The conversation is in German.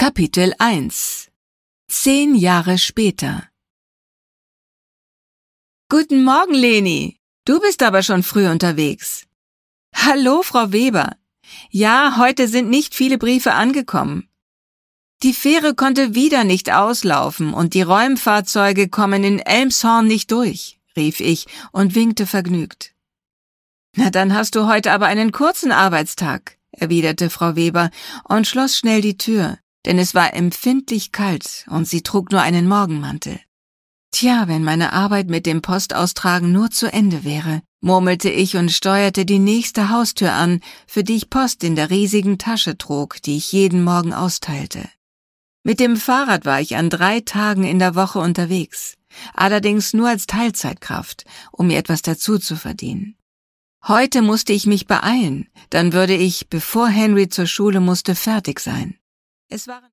Kapitel 1 10 Jahre später. Guten Morgen, Leni. Du bist aber schon früh unterwegs. Hallo, Frau Weber. Ja, heute sind nicht viele Briefe angekommen. Die Fähre konnte wieder nicht auslaufen und die Räumfahrzeuge kommen in Elmshorn nicht durch, rief ich und winkte vergnügt. Na, dann hast du heute aber einen kurzen Arbeitstag, erwiderte Frau Weber und schloss schnell die Tür, denn es war empfindlich kalt und sie trug nur einen Morgenmantel. Tja, wenn meine Arbeit mit dem Postaustragen nur zu Ende wäre, murmelte ich und steuerte die nächste Haustür an, für die ich Post in der riesigen Tasche trug, die ich jeden Morgen austeilte. Mit dem Fahrrad war ich an 3 Tagen in der Woche unterwegs, allerdings nur als Teilzeitkraft, um mir etwas dazu zu verdienen. Heute musste ich mich beeilen, dann würde ich, bevor Henry zur Schule musste, fertig sein. Es waren